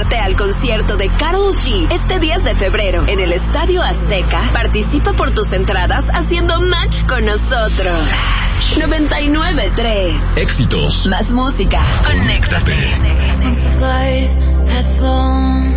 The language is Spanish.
sumarte al concierto de Karol G este 10 de febrero en el Estadio Azteca? Participa por tus entradas haciendo match con nosotros. 99.3 Éxitos. Más música. Conéctate. That's long.